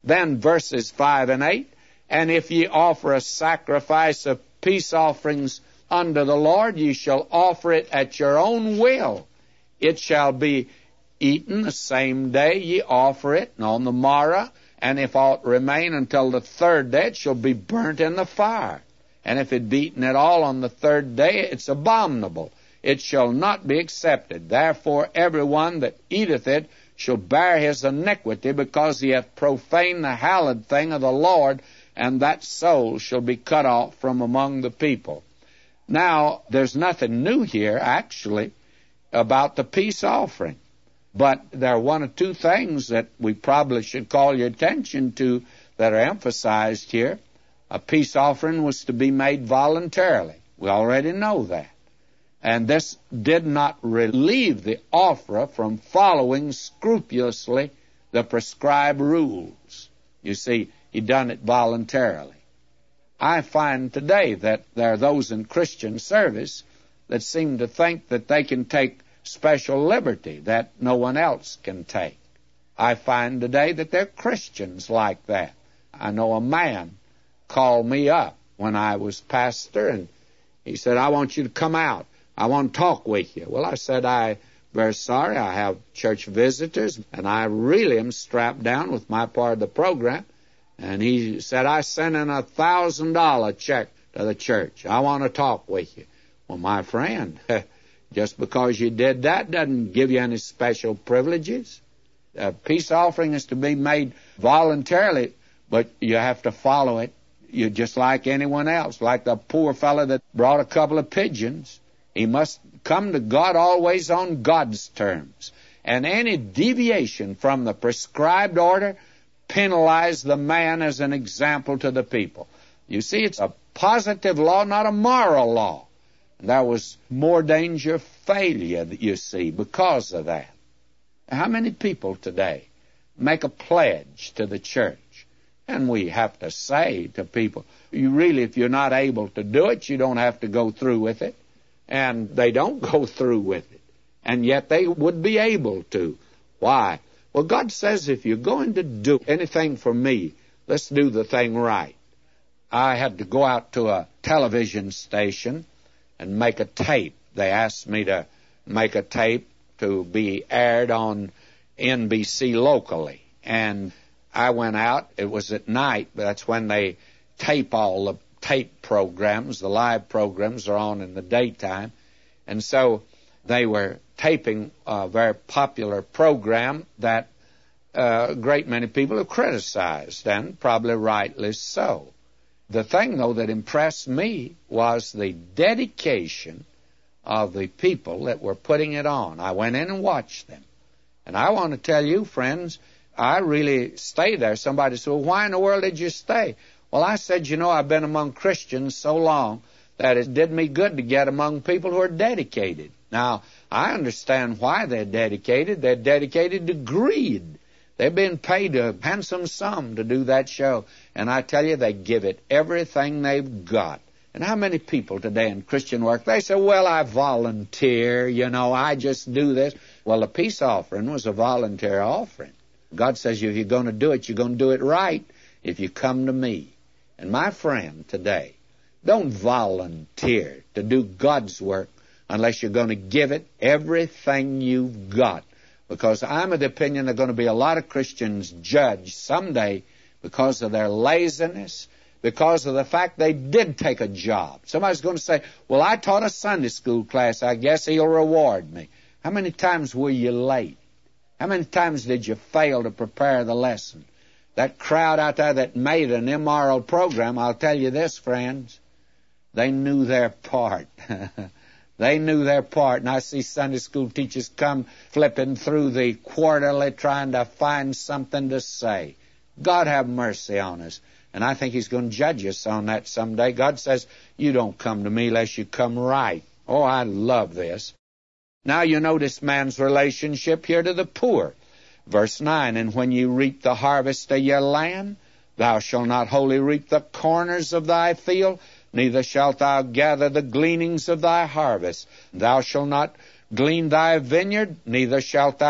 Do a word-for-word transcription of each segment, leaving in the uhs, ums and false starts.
Then verses five and eight, and if ye offer a sacrifice of peace offerings unto the Lord, ye shall offer it at your own will. It shall be eaten the same day ye offer it, and on the morrow, and if aught remain until the third day, it shall be burnt in the fire. And if it be eaten at all on the third day, it's abominable. It shall not be accepted. Therefore every one that eateth it shall bear his iniquity, because he hath profaned the hallowed thing of the Lord, and that soul shall be cut off from among the people. Now, there's nothing new here, actually, about the peace offering. But there are one or two things that we probably should call your attention to that are emphasized here. A peace offering was to be made voluntarily. We already know that. And this did not relieve the offerer from following scrupulously the prescribed rules. You see, he done it voluntarily. I find today that there are those in Christian service that seem to think that they can take special liberty that no one else can take. I find today that there are Christians like that. I know a man called me up when I was pastor, and he said, I want you to come out. I want to talk with you. Well, I said, I'm very sorry. I have church visitors, and I really am strapped down with my part of the program. And he said, I sent in a thousand dollar check to the church. I want to talk with you. Well, my friend, just because you did that doesn't give you any special privileges. A peace offering is to be made voluntarily, but you have to follow it. You're just like anyone else, like the poor fellow that brought a couple of pigeons. He must come to God always on God's terms. And any deviation from the prescribed order penalize the man as an example to the people. You see, it's a positive law, not a moral law. And there was more danger of failure, you see, because of that. How many people today make a pledge to the church? And we have to say to people, you really, if you're not able to do it, you don't have to go through with it. And they don't go through with it. And yet they would be able to. Why? Well, God says if you're going to do anything for me, let's do the thing right. I had to go out to a television station and make a tape. They asked me to make a tape to be aired on N B C locally. And I went out. It was at night, but that's when they tape all the tape programs. The live programs are on in the daytime. And so they were taping a very popular program that uh, a great many people have criticized, and probably rightly so. The thing, though, that impressed me was the dedication of the people that were putting it on. I went in and watched them. And I want to tell you, friends, I really stayed there. Somebody said, well, why in the world did you stay? Well, I said, you know, I've been among Christians so long that it did me good to get among people who are dedicated. Now, I understand why they're dedicated. They're dedicated to greed. They've been paid a handsome sum to do that show. And I tell you, they give it everything they've got. And how many people today in Christian work, they say, well, I volunteer, you know, I just do this. Well, a peace offering was a voluntary offering. God says if you're going to do it, you're going to do it right if you come to me. And my friend today, don't volunteer to do God's work unless you're going to give it everything you've got. Because I'm of the opinion there are going to be a lot of Christians judged someday because of their laziness, because of the fact they did take a job. Somebody's going to say, well, I taught a Sunday school class. I guess he'll reward me. How many times were you late? How many times did you fail to prepare the lesson? That crowd out there that made an immoral program, I'll tell you this, friends, they knew their part. They knew their part. And I see Sunday school teachers come flipping through the quarterly trying to find something to say. God have mercy on us. And I think he's going to judge us on that someday. God says, you don't come to me unless you come right. Oh, I love this. Now you notice man's relationship here to the poor. Verse nine, and when you reap the harvest of your land, thou shalt not wholly reap the corners of thy field, neither shalt thou gather the gleanings of thy harvest. Thou shalt not glean thy vineyard, neither shalt thou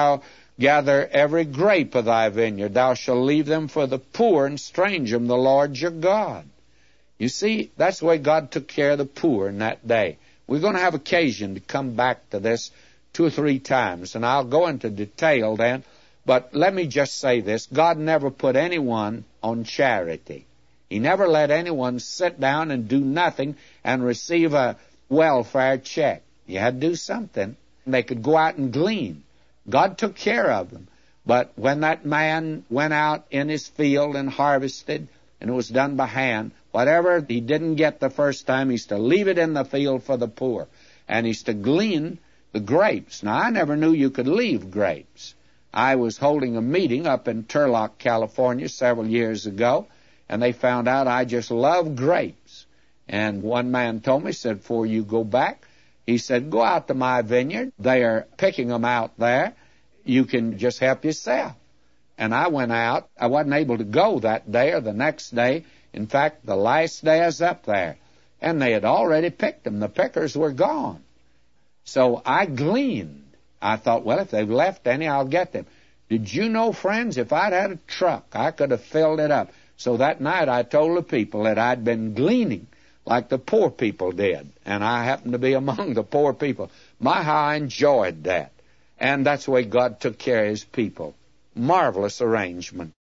gather every grape of thy vineyard. Thou shalt leave them for the poor, and strange them, the Lord your God. You see, that's the way God took care of the poor in that day. We're going to have occasion to come back to this two or three times, and I'll go into detail then. But let me just say this. God never put anyone on charity. He never let anyone sit down and do nothing and receive a welfare check. You had to do something. They could go out and glean. God took care of them. But when that man went out in his field and harvested, and it was done by hand, whatever he didn't get the first time, he's to leave it in the field for the poor. And he's to glean the grapes. Now, I never knew you could leave grapes. I was holding a meeting up in Turlock, California, several years ago, and they found out I just love grapes. And one man told me, said, before you go back, he said, go out to my vineyard. They are picking them out there. You can just help yourself. And I went out. I wasn't able to go that day or the next day. In fact, the last day I was up there. And they had already picked them. The pickers were gone. So I gleaned. I thought, well, if they've left any, I'll get them. Did you know, friends, if I'd had a truck, I could have filled it up. So that night I told the people that I'd been gleaning like the poor people did. And I happened to be among the poor people. My, how I enjoyed that. And that's the way God took care of his people. Marvelous arrangement.